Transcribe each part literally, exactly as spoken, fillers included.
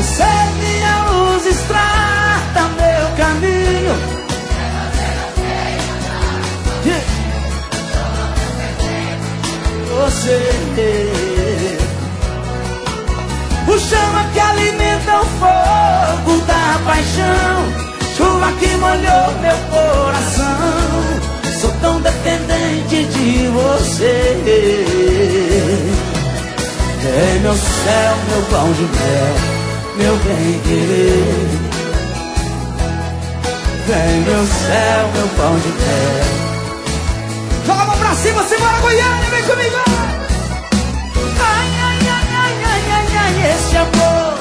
Você é minha luz, estrada meu caminho. Yeah. Você, o chama que alimenta o fogo da paixão, chuva que molhou meu coração. Sou tão dependente de você. É meu céu, meu pão de mel, meu bem-querer. Vem meu céu, meu pão de mel. Joga a mão pra cima, segura a Goiânia, vem comigo. Ai, ai, ai, ai, ai, ai, ai, esse amor.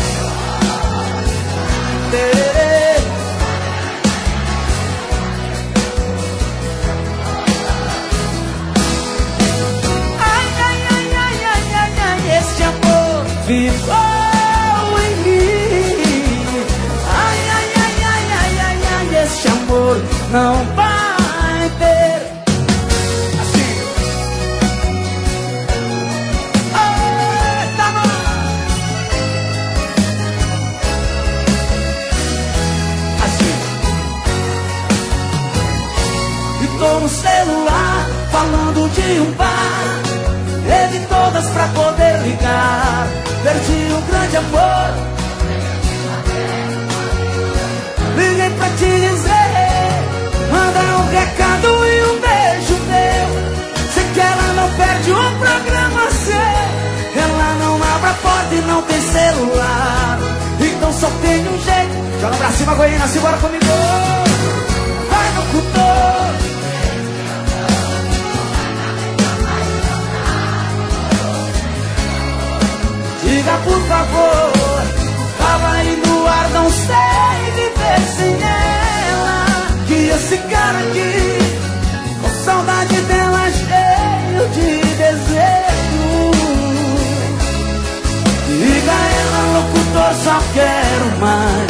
Ai, ai, ai, ai, ai, ai, ai, esse amor ficou em mim. Ai, ai, ai, ai, ai, ai, ai, esse amor não vai ter. Assim. Eita, mano. Assim. E tô no celular falando de um bar. Teve todas pra poder ligar. Perdi um grande amor. Liguei pra te dizer, manda um recado e um beijo meu. Sei que ela não perde um programa seu. Ela não abre a porta e não tem celular. Então só tem um jeito. Joga pra cima, Goiânia, simbora comigo. Vai no cultor. Diga por favor, tava aí no ar, não sei viver sem ela. Que esse cara aqui, com saudade dela, cheio de desejo. Diga ela, locutor, só quero mais.